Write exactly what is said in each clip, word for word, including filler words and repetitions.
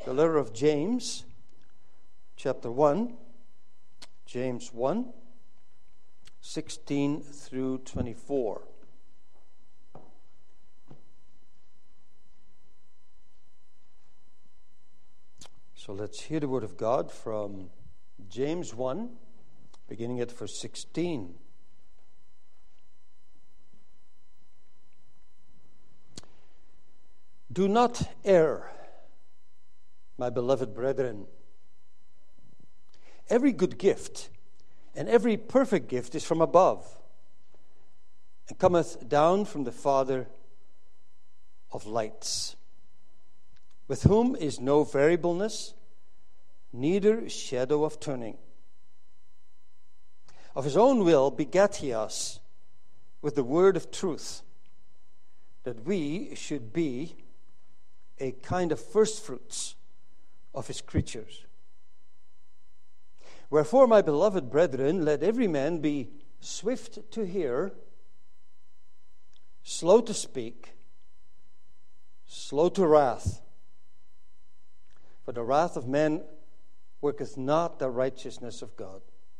The letter of James, chapter one, James one, sixteen through twenty-four. So let's hear the word of God from James one, beginning at verse sixteen. Do not err, my beloved brethren. Every good gift and every perfect gift is from above, and cometh down from the Father of lights, with whom is no variableness, neither shadow of turning. Of his own will begat he us with the word of truth, that we should be a kind of firstfruits of his creatures. Wherefore, my beloved brethren, let every man be swift to hear, slow to speak, slow to wrath. For the wrath of men worketh not the righteousness of God.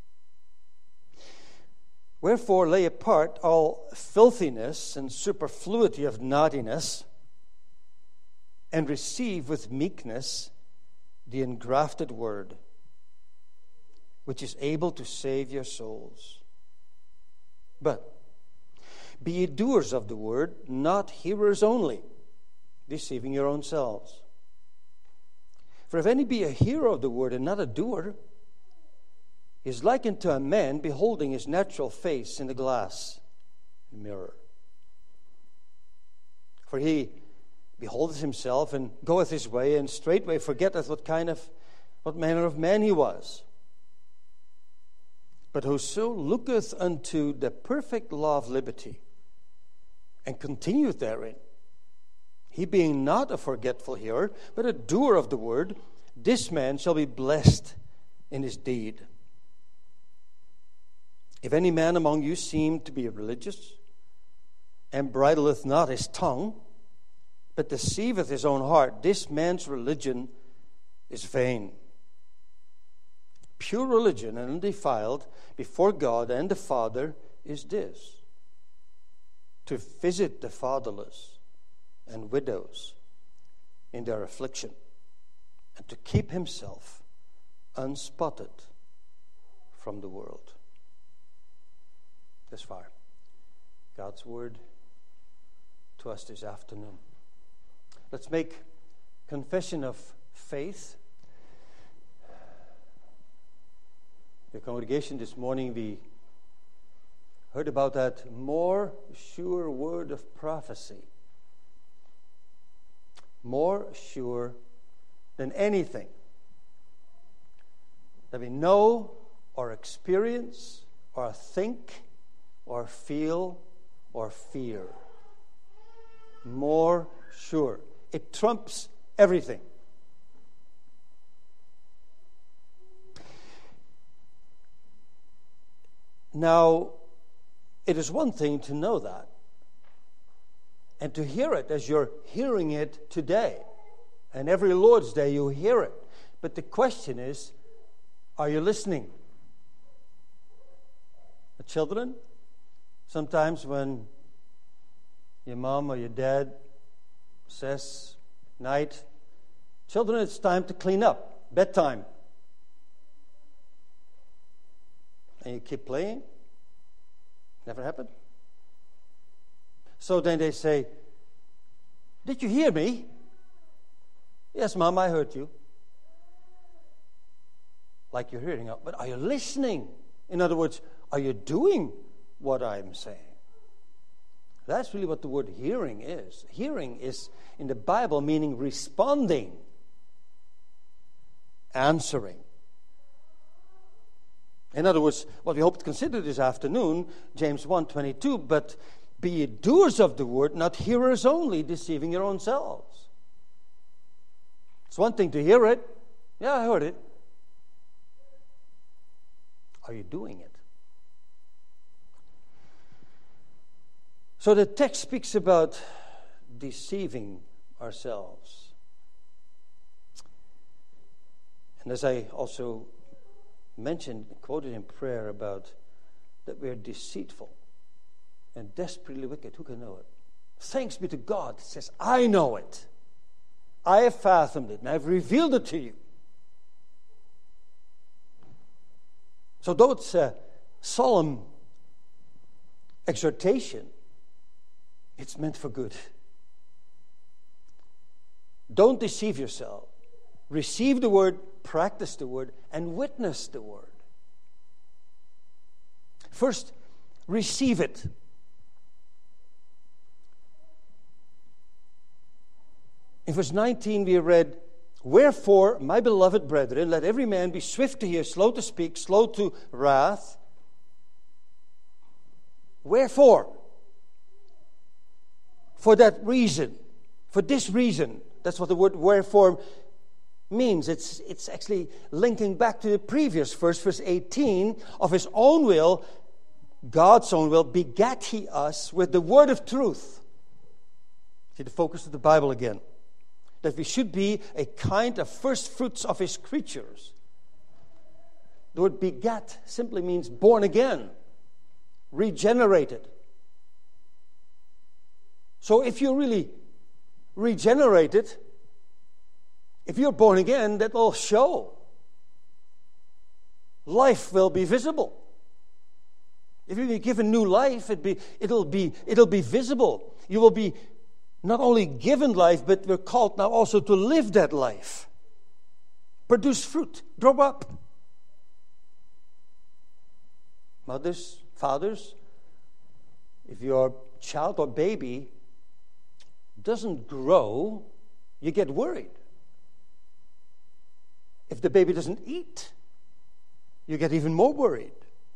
Wherefore, lay apart all filthiness and superfluity of naughtiness, and receive with meekness the engrafted word, which is able to save your souls. But be ye doers of the word, not hearers only, deceiving your own selves. For if any be a hearer of the word and not a doer, he is like unto a man beholding his natural face in the glass mirror. For he beholdeth himself and goeth his way, and straightway forgetteth what kind of, what manner of man he was. But whoso looketh unto the perfect law of liberty, and continueth therein, he being not a forgetful hearer, but a doer of the word, this man shall be blessed in his deed. If any man among you seem to be religious, and bridleth not his tongue, but deceiveth his own heart, this man's religion is vain. Pure religion and undefiled before God and the Father is this: to visit the fatherless and widows in their affliction, and to keep himself unspotted from the world. This far, God's word to us this afternoon. Let's make confession of faith. The congregation this morning, we heard about that more sure word of prophecy. More sure than anything that we know or experience or think or feel or fear. More sure. It trumps everything. Now, it is one thing to know that and to hear it as you're hearing it today. And every Lord's Day you hear it. But the question is, are you listening? The children, sometimes when your mom or your dad says, night, children, it's time to clean up, bedtime. And you keep playing. Never happened. So then they say, did you hear me? Yes, Mom, I heard you. Like you're hearing, but are you listening? In other words, are you doing what I'm saying? That's really what the word hearing is. Hearing is, in the Bible, meaning responding, answering. In other words, what we hope to consider this afternoon, James one twenty-two, but be ye doers of the word, not hearers only, deceiving your own selves. It's one thing to hear it. Yeah, I heard it. Are you doing it? So the text speaks about deceiving ourselves. And as I also mentioned, quoted in prayer about that we are deceitful and desperately wicked, who can know it? Thanks be to God, it says, I know it. I have fathomed it, and I have revealed it to you. So though it's a solemn exhortation, it's meant for good. Don't deceive yourself. Receive the word, practice the word, and witness the word. First, receive it. In verse nineteen we read, wherefore, my beloved brethren, let every man be swift to hear, slow to speak, slow to wrath. Wherefore? For that reason. For this reason. That's what the word wherefore means. It's, it's actually linking back to the previous verse, verse eighteen. Of his own will, God's own will, begat he us with the word of truth. See the focus of the Bible again. That we should be a kind of first fruits of his creatures. The word begat simply means born again, regenerated. So if you're really regenerated, if you're born again, that will show. Life will be visible. If you be given new life, it be, it'll be, it'll be visible. You will be not only given life, but we're called now also to live that life. Produce fruit. Grow up. Mothers, fathers, if your child or baby doesn't grow, you get worried. If the baby doesn't eat, you get even more worried.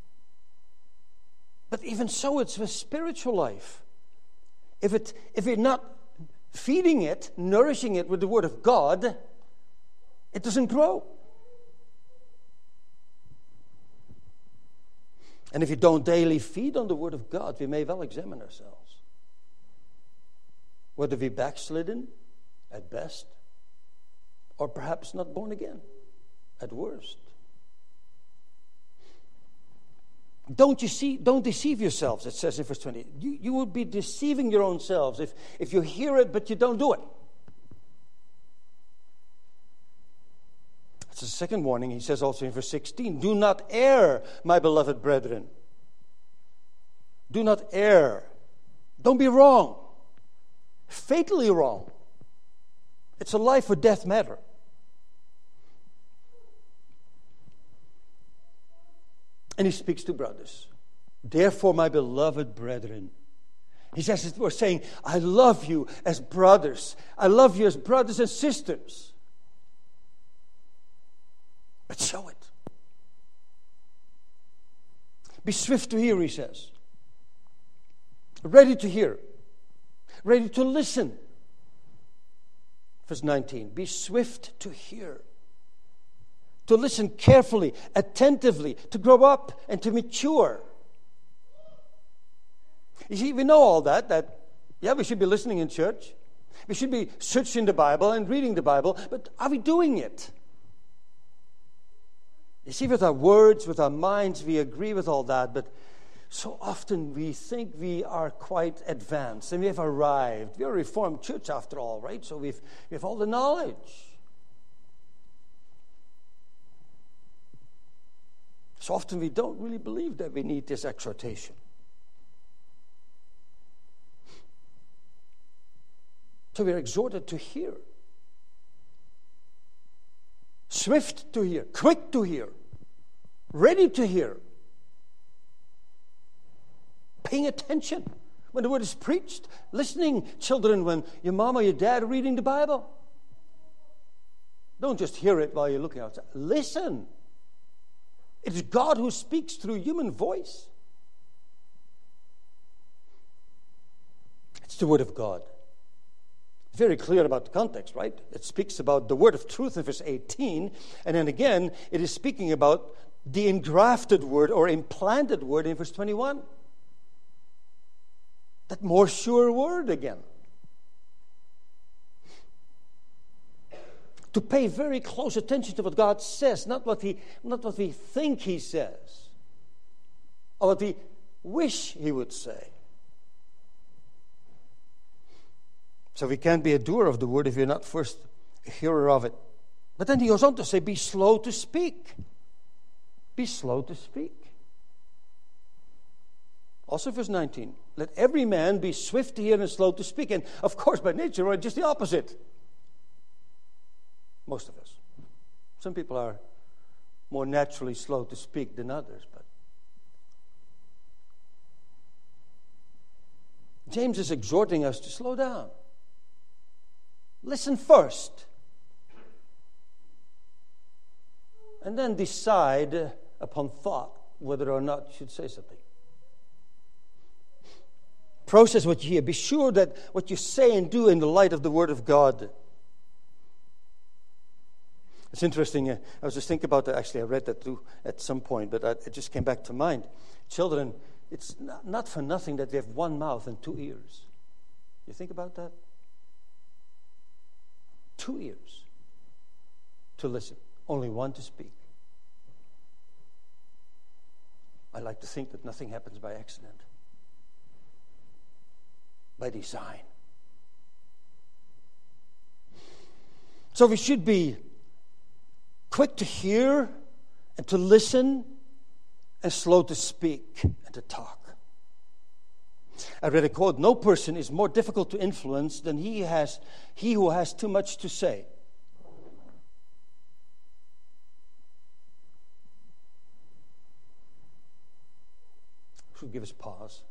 But even so, it's with spiritual life. If it if you're not feeding it, nourishing it with the Word of God, it doesn't grow. And if you don't daily feed on the Word of God, we may well examine ourselves. Whether we backslidden at best, or perhaps not born again at worst. Don't you see? Don't deceive yourselves, it says in verse twenty. You, you would be deceiving your own selves if, if you hear it but you don't do it. That's the second warning. He says also in verse sixteen, do not err, my beloved brethren. Do not err. Don't be wrong. Fatally wrong. It's a life or death matter. And he speaks to brothers. Therefore, my beloved brethren. He says, we're saying, I love you as brothers. I love you as brothers and sisters. But show it. Be swift to hear, he says. Ready to hear. Ready to listen. Verse nineteen. Be swift to hear. To listen carefully, attentively, to grow up and to mature. You see, we know all that, that, yeah, we should be listening in church. We should be searching the Bible and reading the Bible, but are we doing it? You see, with our words, with our minds, we agree with all that, but so often we think we are quite advanced and we have arrived. We're a Reformed church after all, right? So we've, we have all the knowledge. So often we don't really believe that we need this exhortation. So we're exhorted to hear. Swift to hear, quick to hear, ready to hear. Paying attention when the word is preached. Listening, children, when your mom or your dad are reading the Bible. Don't just hear it while you're looking outside. Listen. It's God who speaks through human voice. It's the Word of God. It's very clear about the context, right? It speaks about the Word of truth in verse eighteen. And then again, it is speaking about the engrafted Word or implanted Word in verse twenty-one. That more sure Word again. to pay very close attention to what God says, not what he, not what we think he says, or what we wish he would say. So we can't be a doer of the word if you're not first a hearer of it. But then he goes on to say, be slow to speak. Be slow to speak. Also verse nineteen, let every man be swift to hear and slow to speak. And of course, by nature, we're just the opposite. Most of us. Some people are more naturally slow to speak than others, but James is exhorting us to slow down. Listen first. And then decide upon thought whether or not you should say something. Process what you hear. Be sure that what you say and do in the light of the Word of God. It's interesting. Uh, I was just thinking about that. Actually, I read that too at some point, but I, it just came back to mind. Children, it's not, not for nothing that we have one mouth and two ears. You think about that? Two ears to listen, only one to speak. I like to think that nothing happens by accident, by design. So we should be quick to hear and to listen and slow to speak and to talk. I read a quote, no person is more difficult to influence than he has he who has too much to say. Should give us pause.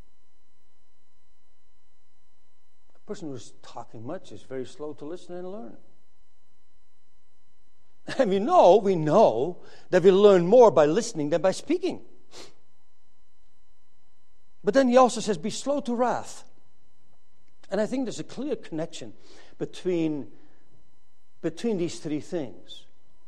A person who's talking much is very slow to listen and learn. And we know, we know that we learn more by listening than by speaking. But then he also says, be slow to wrath. And I think there's a clear connection between, between these three things.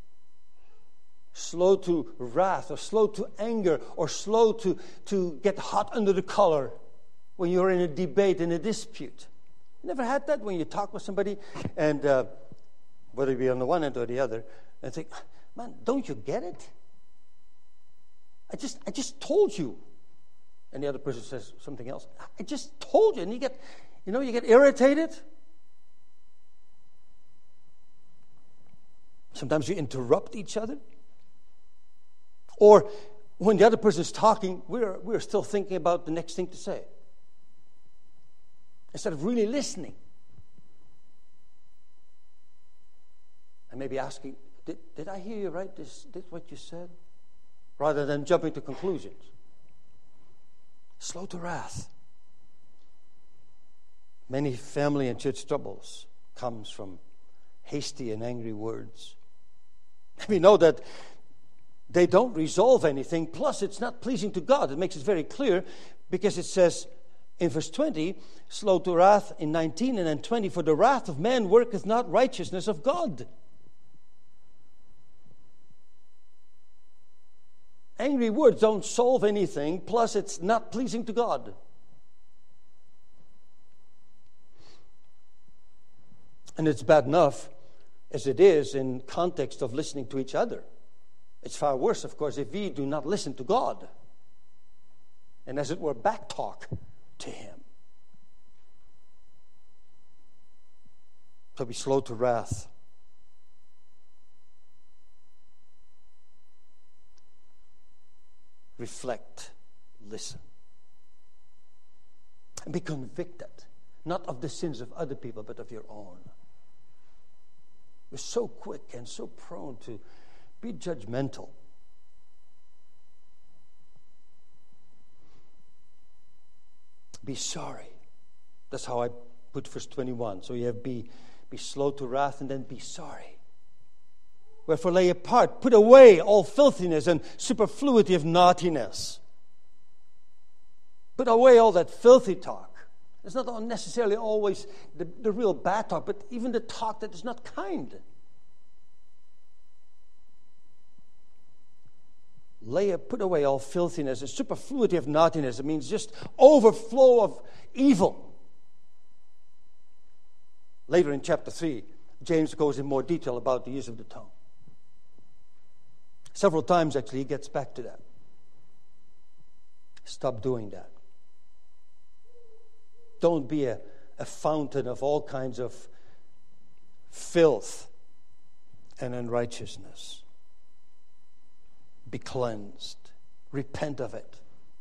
Slow to wrath, or slow to anger, or slow to, to get hot under the collar when you're in a debate, in a dispute. You never had that when you talk with somebody, and uh, whether it be on the one end or the other, and think, man, don't you get it? I just, I just told you. And the other person says something else. I just told you, and you get, you know, you get irritated. Sometimes you interrupt each other. Or when the other person is talking, we're, we're still thinking about the next thing to say, instead of really listening. And maybe asking, did, did I hear you right? Is this what you said? Rather than jumping to conclusions. Slow to wrath. Many family and church troubles comes from hasty and angry words. We know that they don't resolve anything. Plus, it's not pleasing to God. It makes it very clear because it says in verse twenty, slow to wrath in nineteen, and then twenty, for the wrath of man worketh not righteousness of God. Angry words don't solve anything. Plus, it's not pleasing to God. And it's bad enough as it is in context of listening to each other. It's far worse, of course, if we do not listen to God. And as it were, backtalk to Him. So be slow to wrath. Reflect. Listen. And be convicted. Not of the sins of other people, but of your own. We're so quick and so prone to be judgmental. Be sorry. That's how I put verse twenty-one. So you have be, be slow to wrath and then be sorry. Wherefore lay apart, put away all filthiness and superfluity of naughtiness. Put away all that filthy talk. It's not necessarily always the, the real bad talk, but even the talk that is not kind. Lay, put away all filthiness and superfluity of naughtiness. It means just overflow of evil. Later in chapter three, James goes in more detail about the use of the tongue. Several times, actually, he gets back to that. Stop doing that. Don't be a, a fountain of all kinds of filth and unrighteousness. Be cleansed. Repent of it.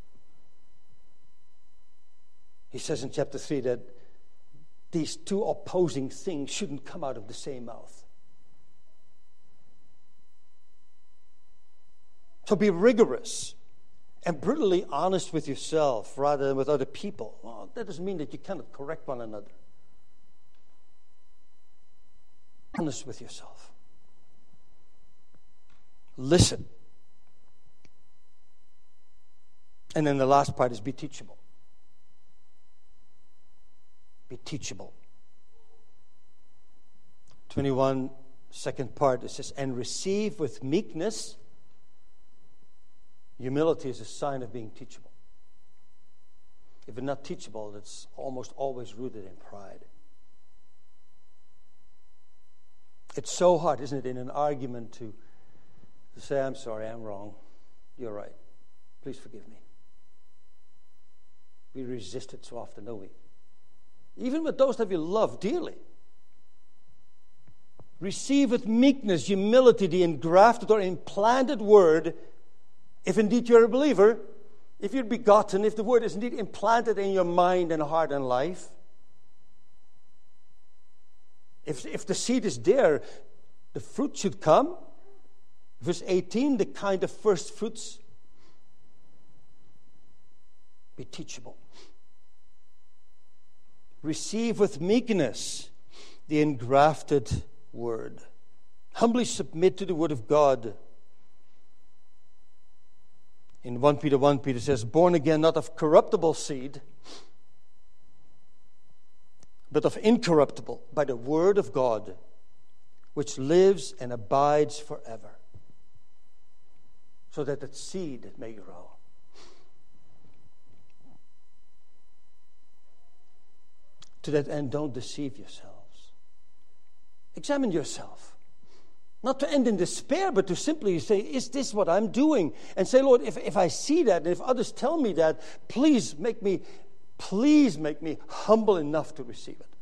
He says in chapter three that these two opposing things shouldn't come out of the same mouth. So be rigorous and brutally honest with yourself rather than with other people. Well, that doesn't mean that you cannot correct one another. Honest with yourself. Listen. And then the last part is be teachable. Be teachable. twenty-one, second part, it says, and receive with meekness. Humility is a sign of being teachable. If it's not teachable, it's almost always rooted in pride. It's so hard, isn't it, in an argument to, to say, I'm sorry, I'm wrong. You're right. Please forgive me. We resist it so often, don't we? Even with those that we love dearly. Receive with meekness, humility, the engrafted or implanted word, if indeed you're a believer, if you're begotten, if the word is indeed implanted in your mind and heart and life. If, if the seed is there, the fruit should come. Verse eighteen, the kind of first fruits. Be teachable. Receive with meekness the engrafted word. Humbly submit to the word of God. In First Peter one, Peter says, born again not of corruptible seed, but of incorruptible, by the word of God, which lives and abides forever, so that that seed may grow. To that end, don't deceive yourselves. Examine yourself. Not to end in despair, but to simply say, is this what I'm doing? And say, Lord, if, if I see that, and if others tell me that, please make me, please make me humble enough to receive it.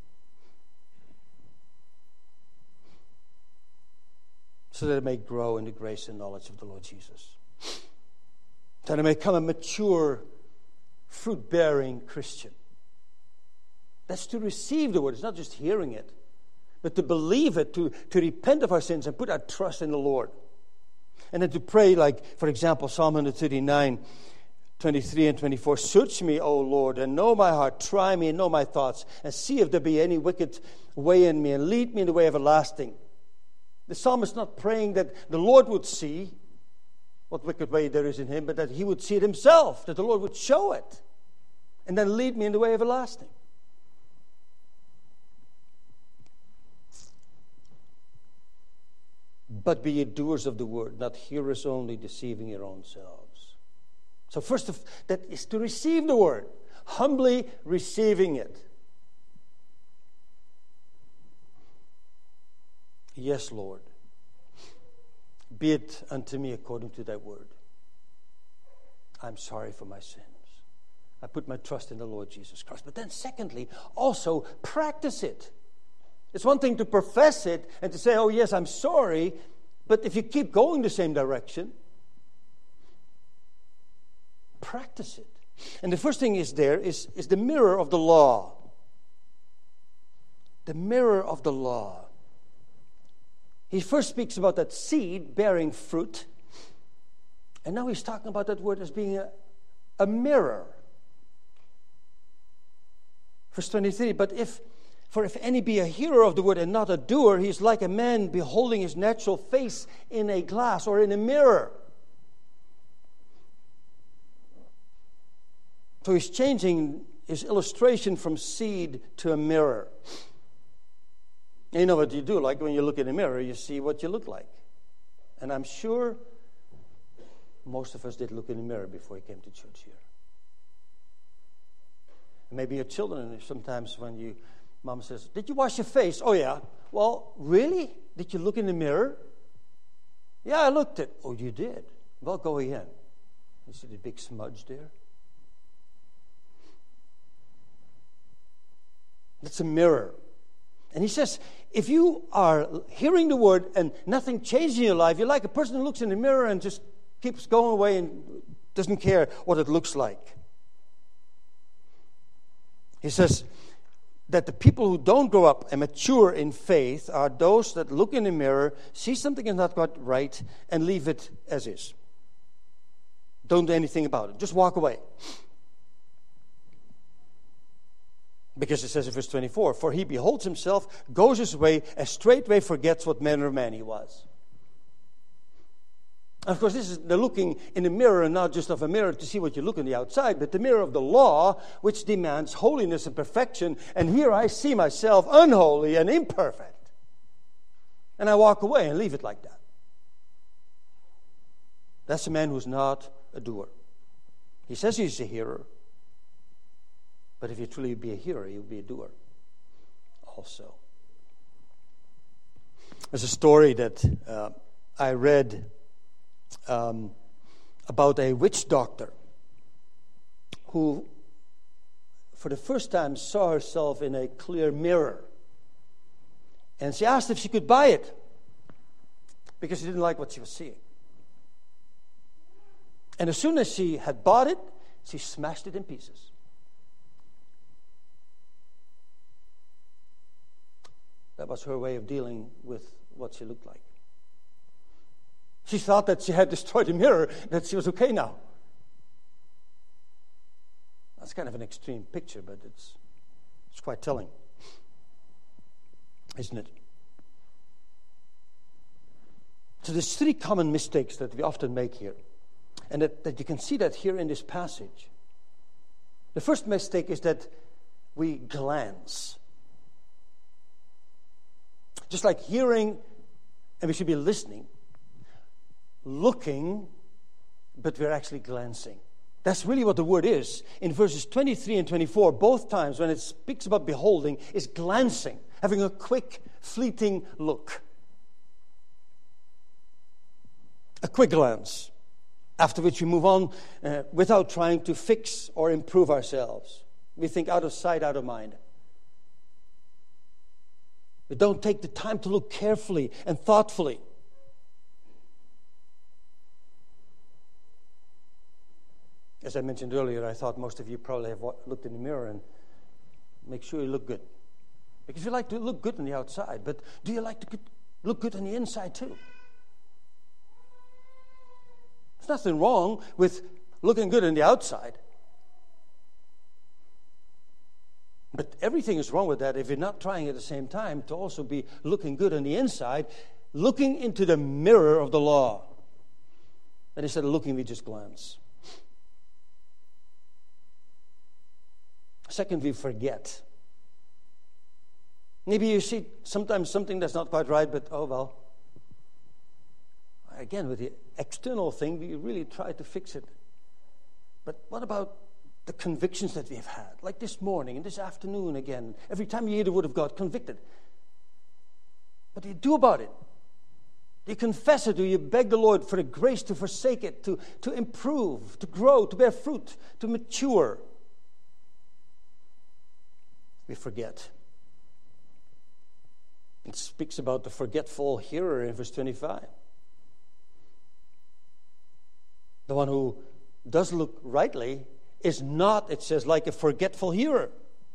So that I may grow in the grace and knowledge of the Lord Jesus. That I may become a mature, fruit-bearing Christian. That's to receive the word. It's not just hearing it, but to believe it, to, to repent of our sins and put our trust in the Lord. And then to pray like, for example, Psalm one thirty-nine, twenty-three and twenty-four. Search me, O Lord, and know my heart. Try me and know my thoughts, and see if there be any wicked way in me, and lead me in the way everlasting. The psalmist is not praying that the Lord would see what wicked way there is in him, but that he would see it himself, that the Lord would show it, and then lead me in the way everlasting. But be ye doers of the word, not hearers only, deceiving your own selves. So first of that is to receive the word, humbly receiving it. Yes, Lord, be it unto me according to thy word. I'm sorry for my sins. I put my trust in the Lord Jesus Christ. But then secondly, also practice it. It's one thing to profess it and to say, oh yes, I'm sorry, but if you keep going the same direction, practice it. And the first thing is there is, is the mirror of the law. The mirror of the law. He first speaks about that seed bearing fruit, and now he's talking about that word as being a, a mirror. Verse twenty-three, but if For if any be a hearer of the word and not a doer, he is like a man beholding his natural face in a glass or in a mirror. So he's changing his illustration from seed to a mirror. And you know what you do, like when you look in a mirror, you see what you look like. And I'm sure most of us did look in the mirror before we came to church here. And maybe your children, sometimes when you Mom says, did you wash your face? Oh, yeah. Well, really? Did you look in the mirror? Yeah, I looked at. Oh, you did? Well, go again. You see the big smudge there? It's a mirror. And he says, if you are hearing the word and nothing changes in your life, you're like a person who looks in the mirror and just keeps going away and doesn't care what it looks like. He says that the people who don't grow up and mature in faith are those that look in the mirror, see something is not quite right, and leave it as is. Don't do anything about it. Just walk away. Because it says in verse twenty-four, for he beholds himself, goes his way, and straightway forgets what manner of man he was. And of course, this is the looking in the mirror, and not just of a mirror to see what you look on the outside, but the mirror of the law, which demands holiness and perfection. And here I see myself unholy and imperfect. And I walk away and leave it like that. That's a man who's not a doer. He says he's a hearer. But if you truly be a hearer, you'll be a doer also. There's a story that uh, I read um, about a witch doctor who, for the first time, saw herself in a clear mirror. And she asked if she could buy it because she didn't like what she was seeing. And as soon as she had bought it, she smashed it in pieces. That was her way of dealing with what she looked like. She thought that she had destroyed the mirror, that she was okay now. That's kind of an extreme picture, but it's it's quite telling, isn't it? So there's three common mistakes that we often make here, and that, that you can see that here in this passage. The first mistake is that we glance. Just like hearing, and we should be listening, looking, but we're actually glancing. That's really what the word is. In verses twenty-three and twenty-four, both times when it speaks about beholding, is glancing, having a quick, fleeting look. A quick glance, after which we move on uh, without trying to fix or improve ourselves. We think out of sight, out of mind. We don't take the time to look carefully and thoughtfully. As I mentioned earlier, I thought most of you probably have looked in the mirror and make sure you look good. Because you like to look good on the outside, but do you like to look good on the inside too? There's nothing wrong with looking good on the outside. But everything is wrong with that if you're not trying at the same time to also be looking good on the inside, looking into the mirror of the law. And instead of looking, we just glance. Second, we forget. Maybe you see sometimes something that's not quite right, but oh well. Again, with the external thing, we really try to fix it. But what about the convictions that we've had, like this morning and this afternoon again? Every time you hear the word of God, convicted. What do you do about it? Do you confess it? Do you beg the Lord for the grace to forsake it, to, to improve, to grow, to bear fruit, to mature? We forget. It speaks about the forgetful hearer in verse twenty-five. The one who does look rightly is not, it says, like a forgetful hearer.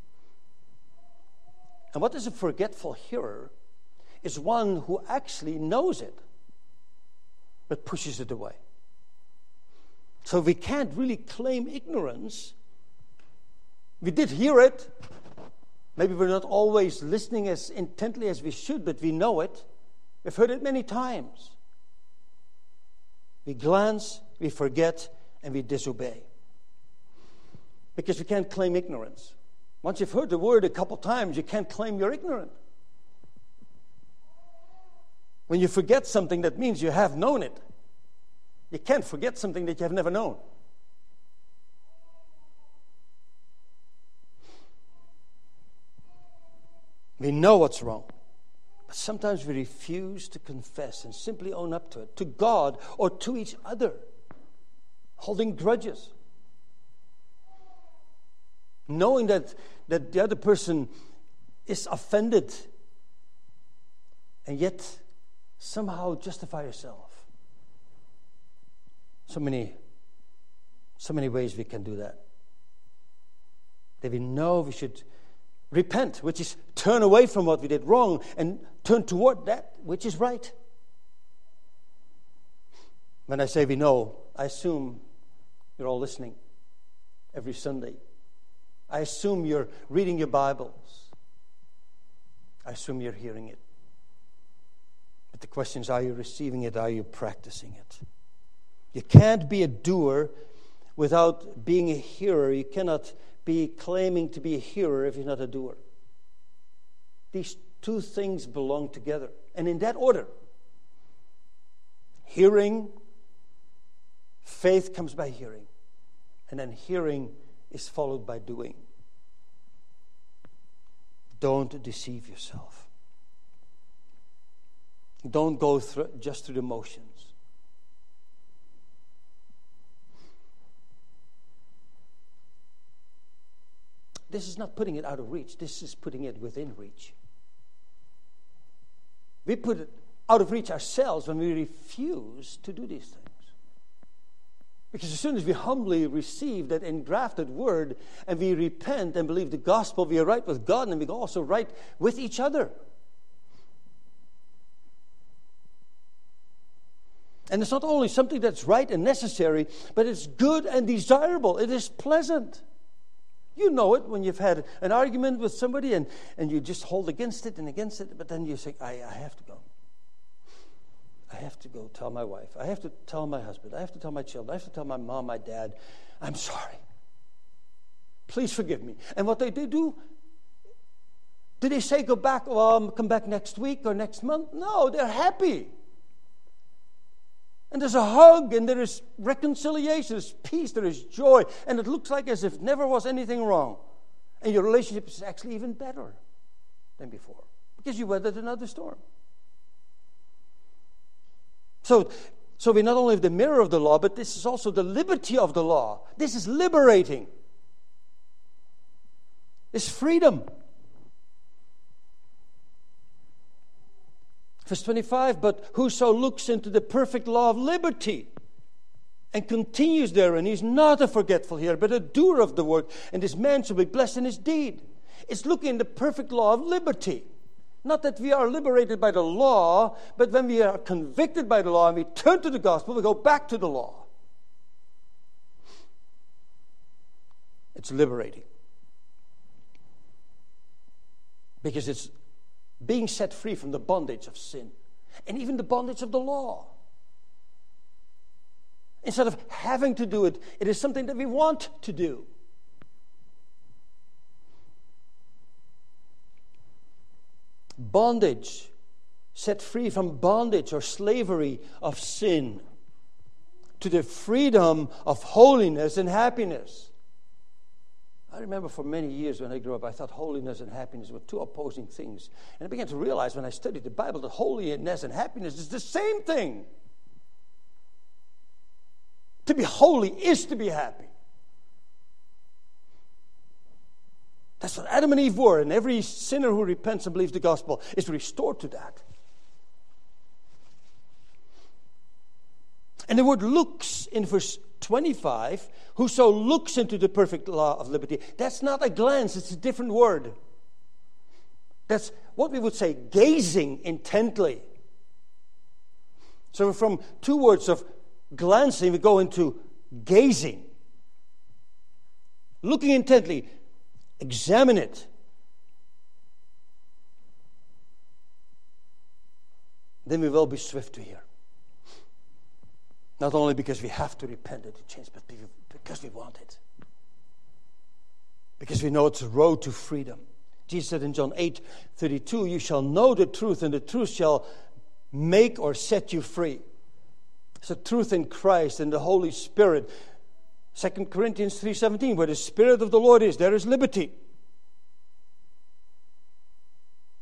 And what is a forgetful hearer? Is one who actually knows it, but pushes it away. So we can't really claim ignorance. We did hear it. Maybe we're not always listening as intently as we should, but we know it. We've heard it many times. We glance, we forget, and we disobey. Because we can't claim ignorance. Once you've heard the word a couple times, you can't claim you're ignorant. When you forget something, that means you have known it. You can't forget something that you have never known. We know what's wrong. But sometimes we refuse to confess and simply own up to it, to God or to each other, holding grudges. Knowing that, that the other person is offended, and yet somehow justify yourself. So many, so many ways we can do that. That we know we should repent, which is turn away from what we did wrong and turn toward that which is right. When I say we know, I assume you're all listening every Sunday. I assume you're reading your Bibles. I assume you're hearing it. But the question is, are you receiving it? Are you practicing it? You can't be a doer without being a hearer. You cannot be claiming to be a hearer if you're not a doer. These two things belong together. And in that order. Hearing, faith comes by hearing. And then hearing is followed by doing. Don't deceive yourself. Don't go through, just through the motions. This is not putting it out of reach. This is putting it within reach. We put it out of reach ourselves when we refuse to do these things. Because as soon as we humbly receive that engrafted word and we repent and believe the gospel, we are right with God and we are also right with each other. And it's not only something that's right and necessary, but it's good and desirable. It is pleasant. You know it when you've had an argument with somebody and, and you just hold against it and against it, but then you say, I, I have to go. I have to go tell my wife. I have to tell my husband. I have to tell my children. I have to tell my mom, my dad, I'm sorry. Please forgive me. And what they did do, did they say go back, um, come back next week or next month? No, they're happy. And there's a hug, and there is reconciliation, there's peace, there is joy, and it looks like as if never was anything wrong. And your relationship is actually even better than before, because you weathered another storm. So, so we not only have the mirror of the law, but this is also the liberty of the law. This is liberating. It's freedom. Verse twenty-five, but whoso looks into the perfect law of liberty and continues therein, he's not a forgetful hearer, but a doer of the word, and this man shall be blessed in his deed. It's looking in the perfect law of liberty. Not that we are liberated by the law, but when we are convicted by the law and we turn to the gospel, we go back to the law. It's liberating. Because it's being set free from the bondage of sin and even the bondage of the law. Instead of having to do it, it is something that we want to do. Bondage, set free from bondage or slavery of sin to the freedom of holiness and happiness. I remember for many years when I grew up, I thought holiness and happiness were two opposing things. And I began to realize when I studied the Bible that holiness and happiness is the same thing. To be holy is to be happy. That's what Adam and Eve were, and every sinner who repents and believes the gospel is restored to that. And the word looks in verse twenty-five, whoso looks into the perfect law of liberty. That's not a glance, it's a different word. That's what we would say, gazing intently. So from two words of glancing, we go into gazing. Looking intently, examine it. Then we will be swift to hear. Not only because we have to repent and to change, but because we want it. Because we know it's a road to freedom. Jesus said in John eight thirty-two, you shall know the truth, and the truth shall make or set you free. It's the truth in Christ and the Holy Spirit. Second Corinthians three seventeen, where the Spirit of the Lord is, there is liberty.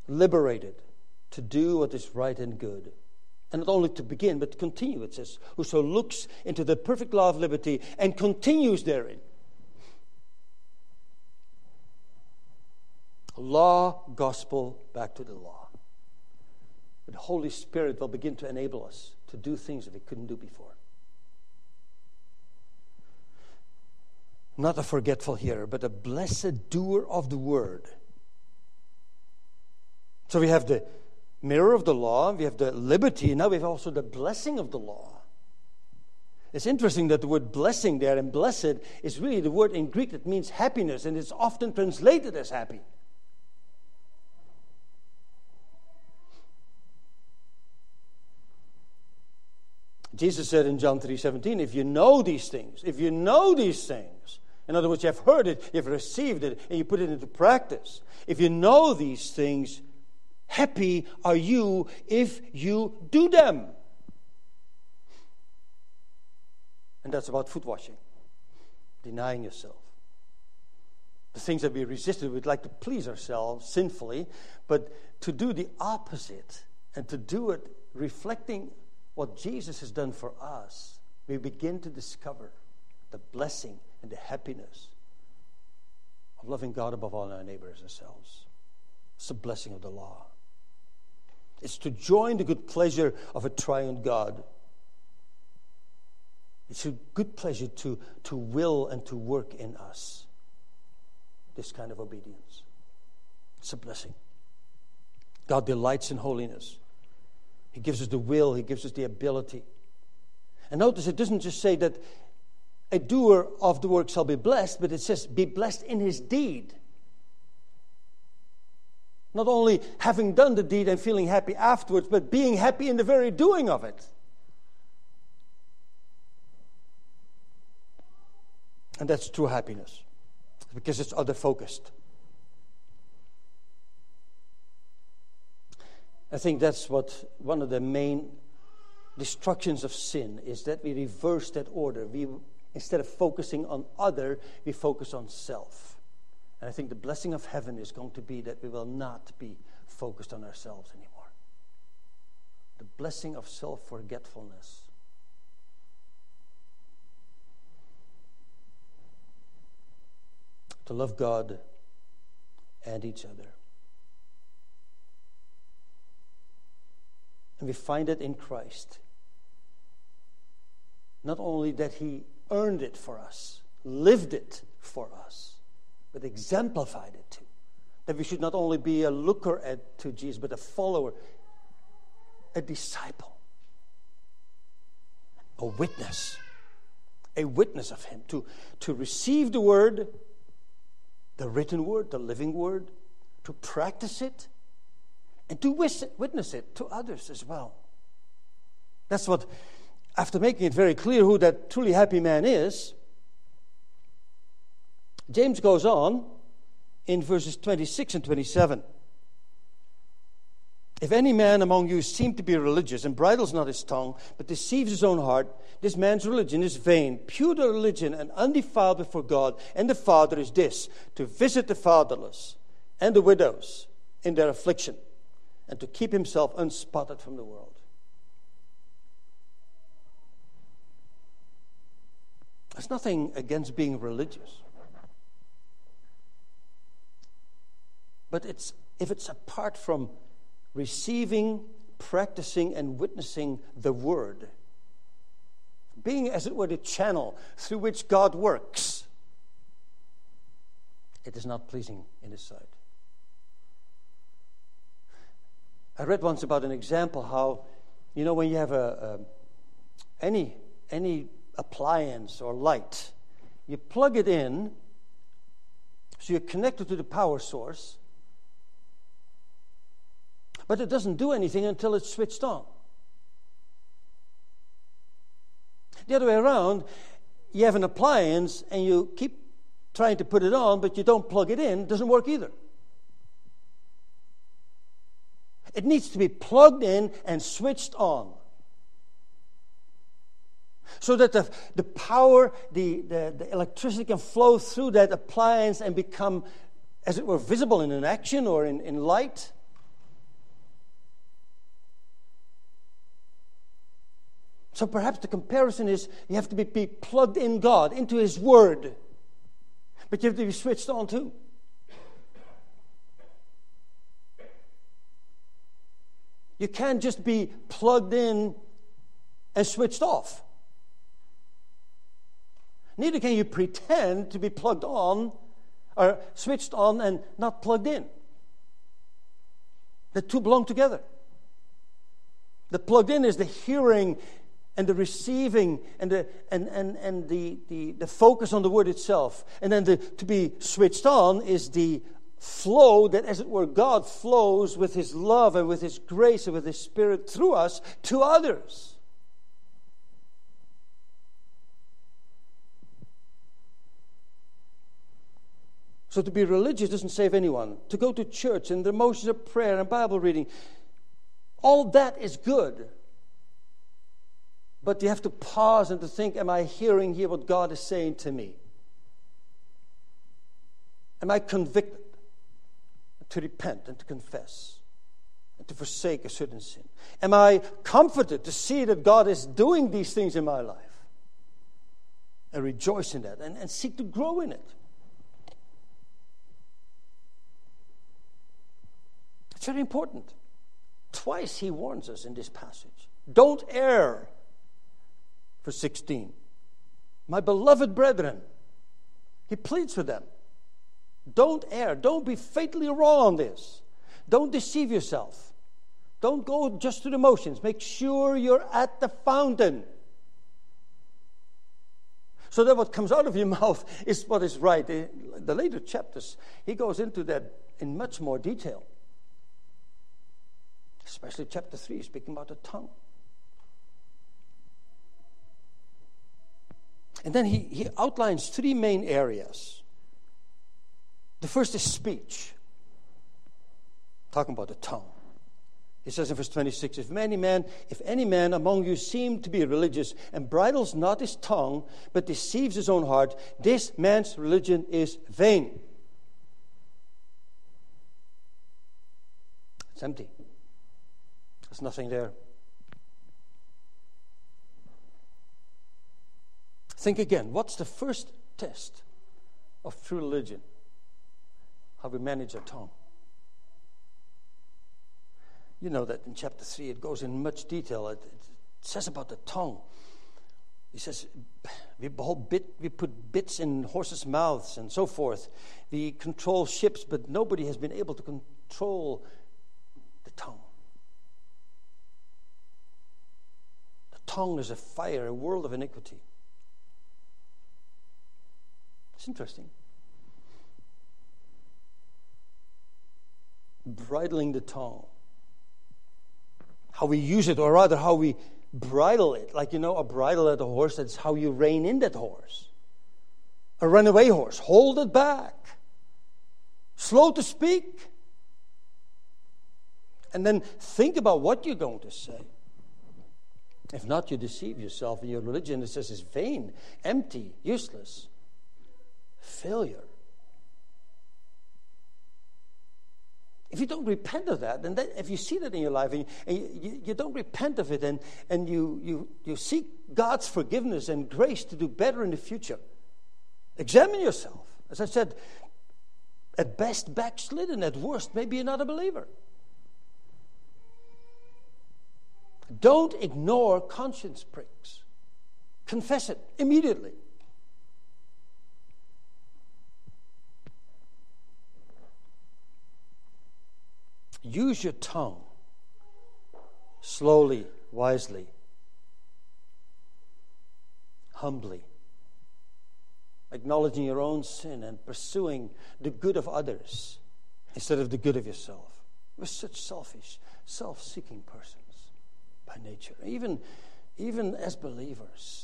liberated to do what is right and good. And not only to begin, but to continue, it says, whoso looks into the perfect law of liberty and continues therein. Law, gospel, back to the law. The Holy Spirit will begin to enable us to do things that we couldn't do before. Not a forgetful hearer, but a blessed doer of the word. So we have the mirror of the law, we have the liberty, now we have also the blessing of the law. It's interesting that the word blessing there and blessed is really the word in Greek that means happiness, and it's often translated as happy. Jesus said in John three seventeen, if you know these things, if you know these things, in other words, you have heard it, you've received it, and you put it into practice. If you know these things, happy are you if you do them. And that's about foot washing, denying yourself. The things that we resisted, we'd like to please ourselves sinfully, but to do the opposite and to do it reflecting what Jesus has done for us, we begin to discover the blessing and the happiness of loving God above all our neighbors and ourselves. It's the blessing of the law. It's to join the good pleasure of a triune God. It's a good pleasure to, to will and to work in us this kind of obedience. It's a blessing. God delights in holiness. He gives us the will. He gives us the ability. And notice it doesn't just say that a doer of the work shall be blessed, but it says be blessed in his deed. Not only having done the deed and feeling happy afterwards, but being happy in the very doing of it. And that's true happiness, because it's other-focused. I think that's what one of the main destructions of sin is, that we reverse that order. We, instead of focusing on other, we focus on self. And I think the blessing of heaven is going to be that we will not be focused on ourselves anymore. The blessing of self-forgetfulness. To love God and each other. And we find it in Christ. Not only that he earned it for us, lived it for us, but exemplified it too. That we should not only be a looker at to Jesus, but a follower, a disciple, a witness, a witness of him. To, to receive the word, the written word, the living word, to practice it, and to witness it to others as well. That's what, after making it very clear who that truly happy man is, James goes on in verses twenty-six and twenty-seven. If any man among you seem to be religious and bridles not his tongue, but deceives his own heart, this man's religion is vain. Pure religion and undefiled before God and the Father is this, to visit the fatherless and the widows in their affliction, and to keep himself unspotted from the world. There's nothing against being religious. But it's if it's apart from receiving, practicing, and witnessing the Word, being, as it were, the channel through which God works, it is not pleasing in His sight. I read once about an example how, you know, when you have a, a any any appliance or light, you plug it in, so you're connected to the power source, but it doesn't do anything until it's switched on. The other way around, you have an appliance and you keep trying to put it on, but you don't plug it in, it doesn't work either. It needs to be plugged in and switched on, so that the, the power, the, the, the electricity can flow through that appliance and become, as it were, visible in an action or in, in light. So perhaps the comparison is you have to be, be plugged in God, into His Word. But you have to be switched on too. You can't just be plugged in and switched off. Neither can you pretend to be plugged on or switched on and not plugged in. The two belong together. The plugged in is the hearing and the receiving and the and, and, and the, the, the focus on the word itself. And then the, to be switched on is the flow that, as it were, God flows with His love and with His grace and with His Spirit through us to others. So to be religious doesn't save anyone. To go to church and the motions of prayer and Bible reading, all that is good. But you have to pause and to think, am I hearing here what God is saying to me? Am I convicted to repent and to confess and to forsake a certain sin? Am I comforted to see that God is doing these things in my life? And rejoice in that and, and seek to grow in it. It's very important. Twice He warns us in this passage. Don't err. Verse sixteen. My beloved brethren. He pleads for them. Don't err. Don't be fatally wrong on this. Don't deceive yourself. Don't go just through the motions. Make sure you're at the fountain. So that what comes out of your mouth is what is right. The later chapters, he goes into that in much more detail. Especially chapter three, speaking about the tongue. And then he, he outlines three main areas. The first is speech. Talking about the tongue. He says in verse twenty-six, if any man, if any man among you seem to be religious and bridles not his tongue, but deceives his own heart, this man's religion is vain. It's empty. There's nothing there. Think again. What's the first test of true religion? How we manage our tongue. You know that in chapter three it goes in much detail. It, it says about the tongue. He says, we, behold, bit, we put bits in horses' mouths and so forth. We control ships, but nobody has been able to control the tongue. Tongue is a fire, a world of iniquity. It's interesting. Bridling the tongue. How we use it, or rather how we bridle it. Like, you know, a bridle at a horse, that's how you rein in that horse. A runaway horse, hold it back. Slow to speak. And then think about what you're going to say. If not, you deceive yourself, and your religion, it says, is vain, empty, useless, failure. If you don't repent of that, then that, if you see that in your life, and, you, and you, you don't repent of it, and, and you, you, you seek God's forgiveness and grace to do better in the future, examine yourself. As I said, at best backslidden, at worst maybe you're not a believer. Don't ignore conscience pricks. Confess it immediately. Use your tongue slowly, wisely, humbly, acknowledging your own sin and pursuing the good of others instead of the good of yourself. We're such selfish, self-seeking persons by nature, even, even as believers.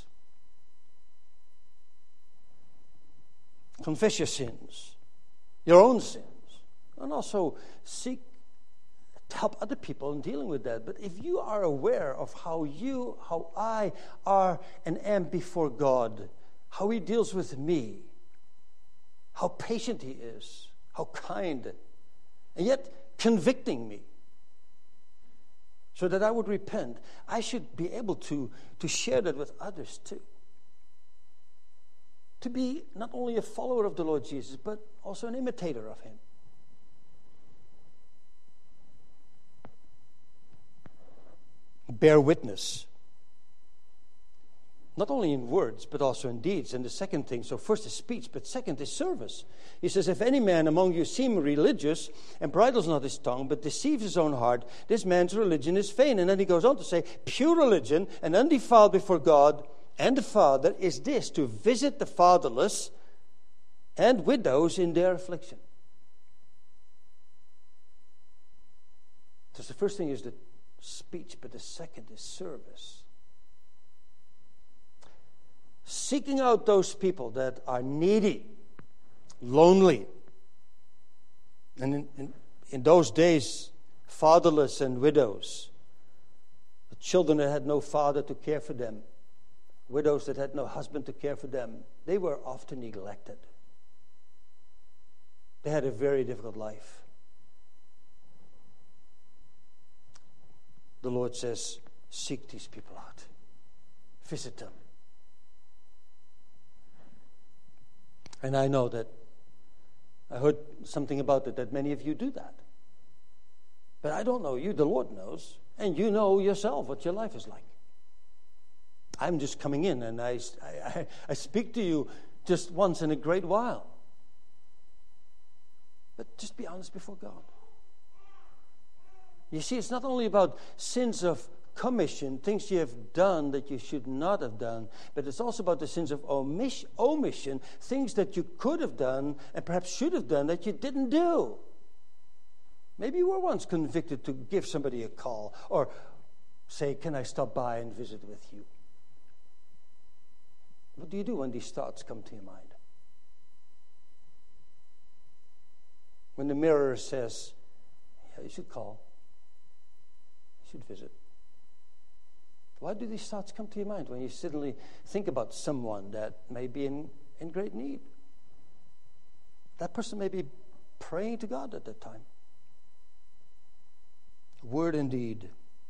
Confess your sins, your own sins, and also seek to help other people in dealing with that. But if you are aware of how you, how I are and am before God, how He deals with me, how patient He is, how kind, and yet convicting me, so that I would repent, I should be able to, to share that with others too. To be not only a follower of the Lord Jesus, but also an imitator of him. Bear witness. Not only in words, but also in deeds. And the second thing, so first is speech, but second is service. He says, if any man among you seem religious and bridles not his tongue, but deceives his own heart, this man's religion is vain. And then he goes on to say, pure religion and undefiled before God and the Father is this, to visit the fatherless and widows in their affliction. So the first thing is the speech, but the second is service. Seeking out those people that are needy, lonely. And in, in, in those days, fatherless and widows. The children that had no father to care for them. Widows that had no husband to care for them. They were often neglected. They had a very difficult life. The Lord says, seek these people out. Visit them. And I know that, I heard something about it, that many of you do that. But I don't know you, the Lord knows. And you know yourself what your life is like. I'm just coming in and I, I, I speak to you just once in a great while. But just be honest before God. You see, it's not only about sins of commission, things you have done that you should not have done, but it's also about the sins of omission, omission, things that you could have done and perhaps should have done that you didn't do. Maybe you were once convicted to give somebody a call or say, can I stop by and visit with you? What do you do when these thoughts come to your mind? When the mirror says, yeah, you should call, you should visit. Why do these thoughts come to your mind when you suddenly think about someone that may be in, in great need? That person may be praying to God at that time. Word and deed.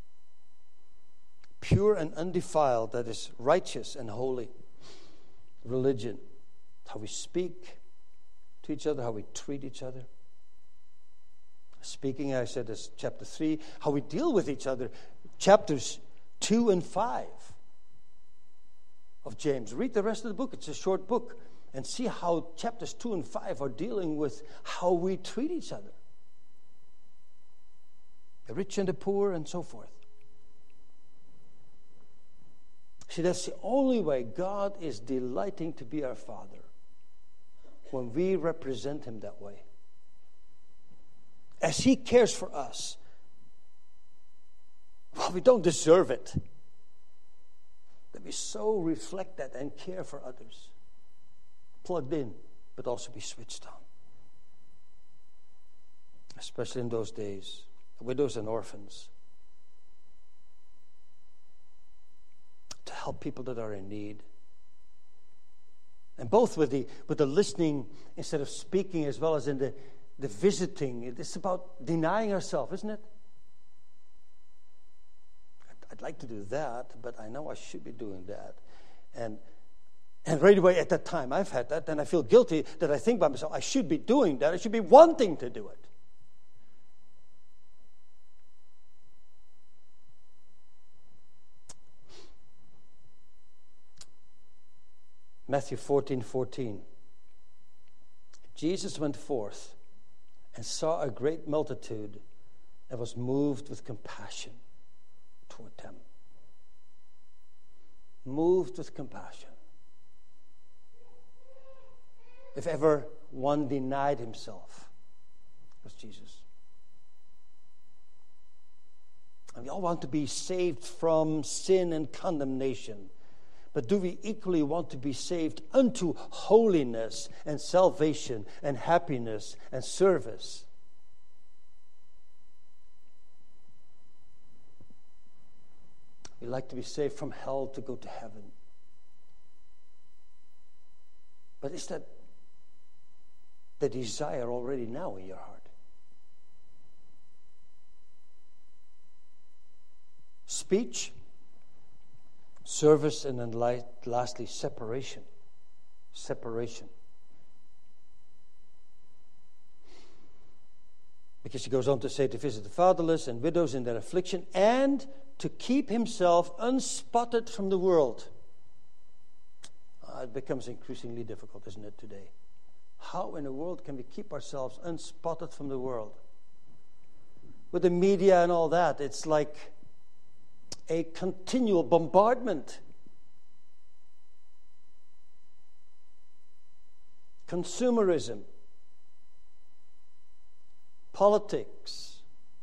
Pure and undefiled, that is righteous and holy. Religion. How we speak to each other, how we treat each other. Speaking, I said, is chapter three. How we deal with each other. Chapters two and five of James. Read the rest of the book. It's a short book. And see how chapters two and five are dealing with how we treat each other. The rich and the poor and so forth. See, that's the only way God is delighting to be our Father. When we represent Him that way. As He cares for us. Well, we don't deserve it. That we so reflect that and care for others. Plugged in, but also be switched on. Especially in those days. Widows and orphans. To help people that are in need. And both with the with the listening instead of speaking, as well as in the, the visiting. It's about denying ourselves, isn't it? I'd like to do that, but I know I should be doing that. And and right away at that time, I've had that, and I feel guilty that I think by myself, I should be doing that. I should be wanting to do it. Matthew fourteen fourteen. Jesus went forth and saw a great multitude and was moved with compassion toward them. Moved with compassion. If ever one denied himself, it was Jesus. And we all want to be saved from sin and condemnation. But do we equally want to be saved unto holiness and salvation and happiness and service? We like to be saved from hell to go to heaven. But is that the desire already now in your heart? Speech, service, and then lastly, separation. Separation. Because he goes on to say to visit the fatherless and widows in their affliction and to keep himself unspotted from the world. Uh, it becomes increasingly difficult, isn't it, today? How in the world can we keep ourselves unspotted from the world? With the media and all that, it's like a continual bombardment. Consumerism. Politics.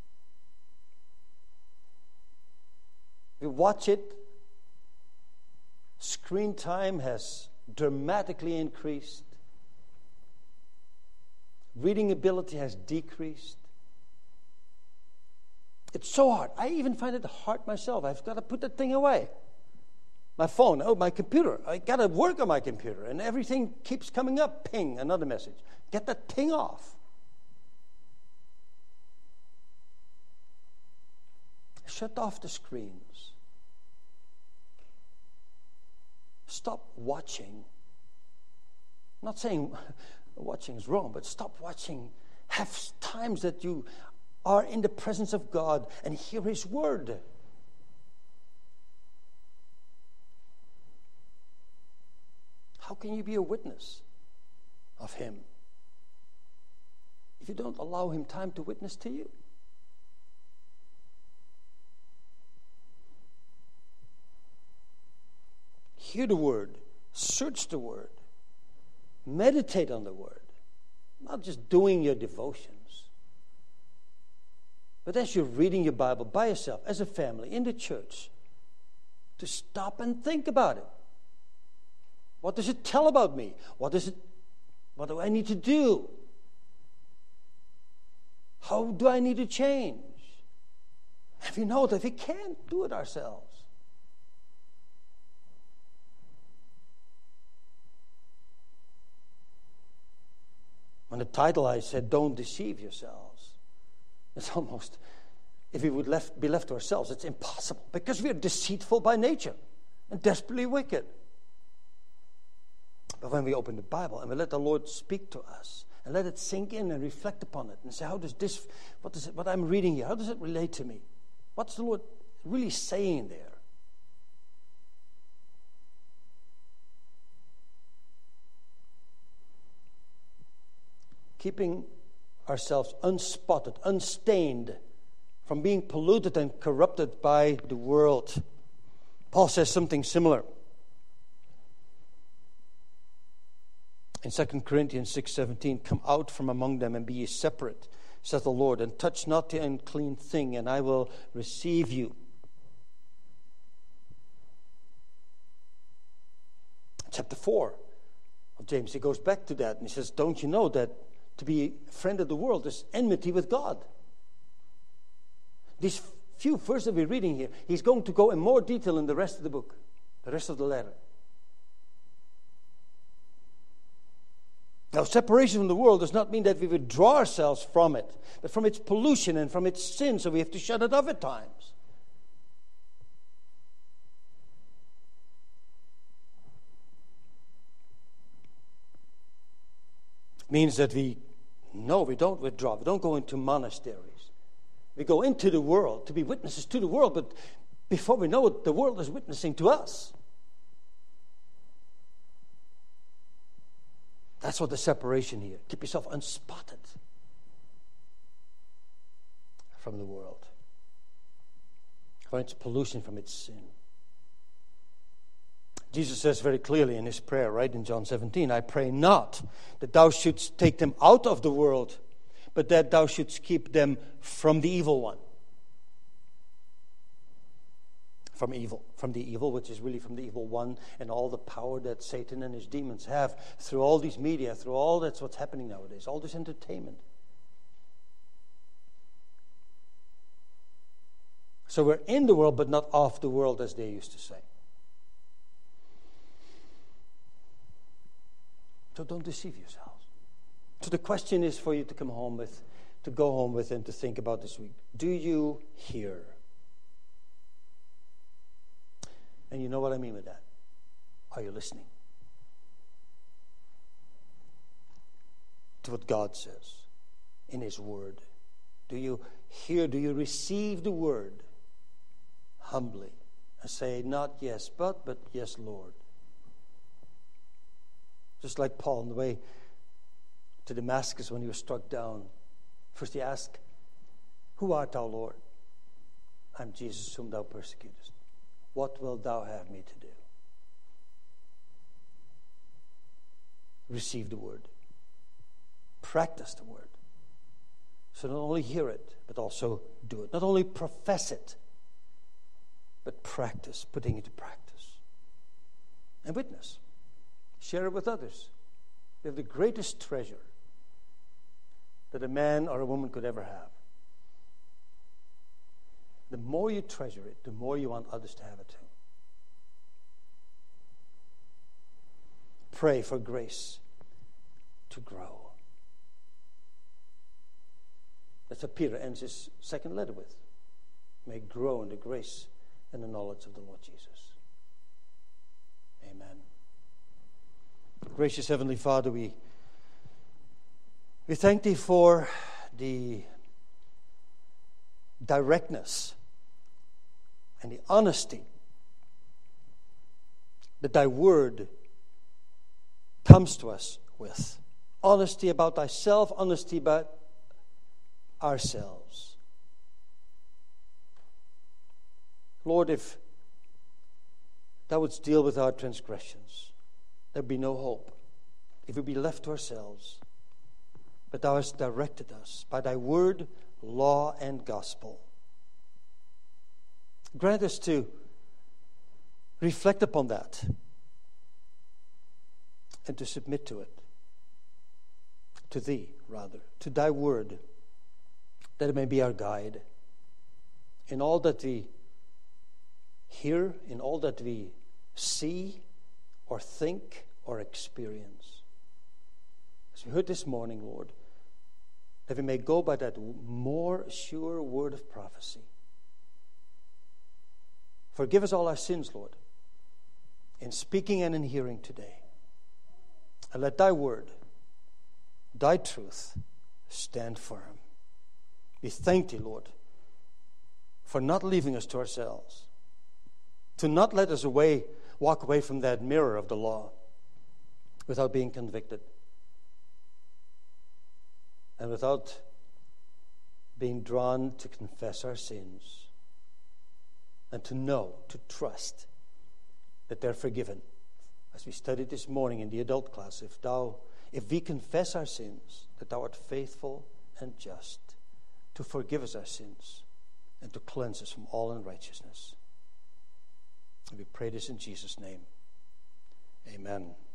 We watch it. Screen time has dramatically increased. Reading ability has decreased. It's so hard. I even find it hard myself. I've got to put that thing away. My phone, oh, my computer. I got to work on my computer, and everything keeps coming up. Ping, another message. Get that thing off. Shut off the screens. Stop watching. I'm not saying watching is wrong, but stop watching. Have times that you are in the presence of God and hear His word. How can you be a witness of Him if you don't allow Him time to witness to you? Hear the word, search the word, meditate on the word, not just doing your devotions. But as you're reading your Bible by yourself, as a family, in the church, to stop and think about it. What does it tell about me? What does it, what do I need to do? How do I need to change? If you know that we can't do it ourselves. On the title I said, don't deceive yourselves. It's almost, if we would left, be left to ourselves, it's impossible. Because we are deceitful by nature and desperately wicked. But when we open the Bible and we let the Lord speak to us and let it sink in and reflect upon it and say, how does this, what is it, what I'm reading here, how does it relate to me? What's the Lord really saying there? Keeping ourselves unspotted, unstained from being polluted and corrupted by the world. Paul says something similar. In Second Corinthians six seventeen, come out from among them and be ye separate, saith the Lord, and touch not the unclean thing, and I will receive you. Chapter four of James, he goes back to that, and he says, don't you know that to be a friend of the world is enmity with God? These few verses that we're reading here, he's going to go in more detail in the rest of the book, the rest of the letter. Now, separation from the world does not mean that we withdraw ourselves from it, but from its pollution and from its sin, so we have to shut it off at times. It means that we, no, we don't withdraw. We don't go into monasteries. We go into the world to be witnesses to the world, but before we know it, the world is witnessing to us. That's what the separation here. Keep yourself unspotted from the world, from its pollution, from its sin. Jesus says very clearly in his prayer, right in John seventeen, I pray not that thou shouldst take them out of the world, but that thou shouldst keep them from the evil one. From evil, from the evil, which is really from the evil one and all the power that Satan and his demons have through all these media, through all that's what's happening nowadays, all this entertainment. So we're in the world, but not of the world, as they used to say. So don't deceive yourselves. So the question is for you to come home with, to go home with and to think about this week. Do you hear? know what I mean with that? Are you listening to what God says in His Word? Do you hear, do you receive the Word humbly and say, not yes, but, but yes, Lord? Just like Paul on the way to Damascus when he was struck down. First he asked, who art thou, Lord? I'm Jesus whom thou persecutest. What wilt thou have me to do? Receive the Word. Practice the Word. So not only hear it, but also do it. Not only profess it, but practice, putting it to practice. And witness. Share it with others. We have the greatest treasure that a man or a woman could ever have. The more you treasure it, the more you want others to have it too. Pray for grace to grow. That's what Peter ends his second letter with. May grow in the grace and the knowledge of the Lord Jesus. Amen. Gracious Heavenly Father, we, we thank Thee for the directness and the honesty that Thy Word comes to us with. Honesty about Thyself, honesty about ourselves. Lord, if Thou wouldst deal with our transgressions, there'd be no hope if we be left to ourselves. But Thou hast directed us by Thy Word, law, and gospel. Grant us to reflect upon that and to submit to it, to Thee, rather, to Thy Word, that it may be our guide in all that we hear, in all that we see or think or experience. As we heard this morning, Lord, that we may go by that more sure word of prophecy. Forgive us all our sins, Lord, in speaking and in hearing today. And let Thy Word, Thy truth, stand firm. We thank Thee, Lord, for not leaving us to ourselves, to not let us away, walk away from that mirror of the law without being convicted and without being drawn to confess our sins and to know, to trust that they're forgiven. As we studied this morning in the adult class, if thou, if we confess our sins, that Thou art faithful and just to forgive us our sins and to cleanse us from all unrighteousness. And we pray this in Jesus' name. Amen.